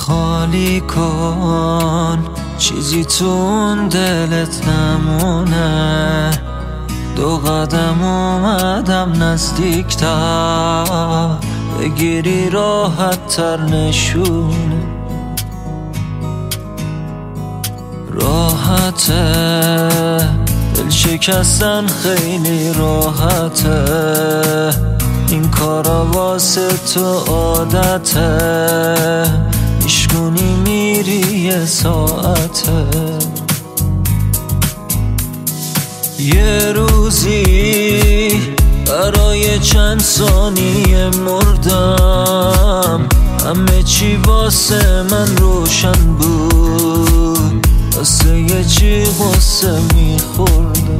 خالی کن، چیزی تو اون دلت نمونه. 2 قدم اومدم نزدیکتر، بگیری راحت تر نشونه. راحته دل شکستن خیلی راحته، این کارا واسه تو عادته. میشکنی میری یه ساعته، یه روزی برای چند ثانیه مردم. همه چی واسه من روشن بود، واسه یه چی واسه میخوردم.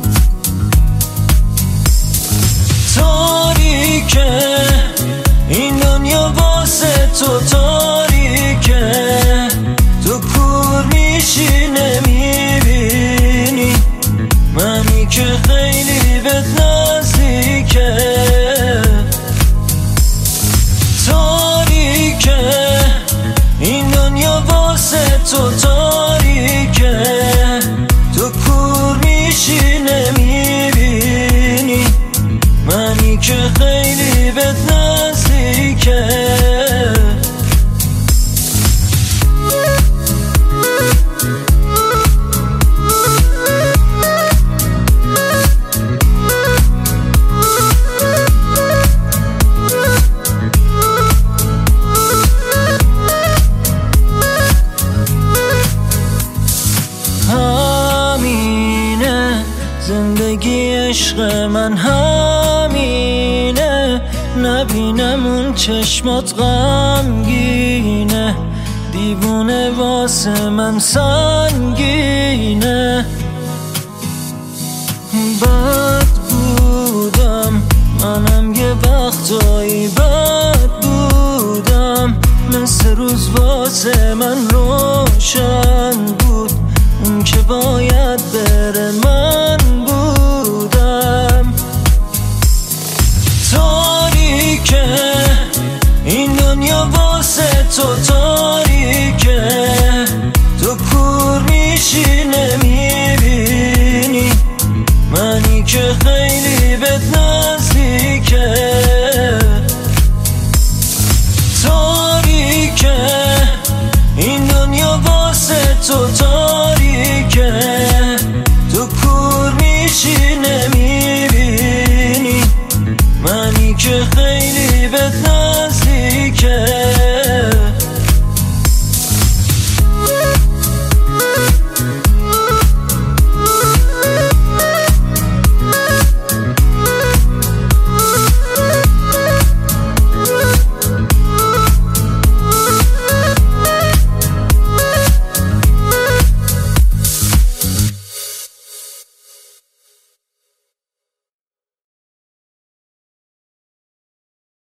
تاریکه این دنیا واسه تو تاریکه، تو کور میشی نمیبینی منی که خیلی بهت نزدیکه. تاریکه این دنیا واسه تو تاریکه، تو کور میشی نمیبینی منی که خیلی بهت نزدیکه. همینه زندگی عشق من، همینه نبینم اون چشمات غمگینه. دیوونه واسه من سنگینه. بد بودم منم یه وقتایی، بد بودم مثل روز واسه من روشن بود. اون که باید بره من بودم. تاریکه این دنیا واسه تو تاریکه، تو کور میشی نمیبینی منی که خیلی بهت نزدیکه.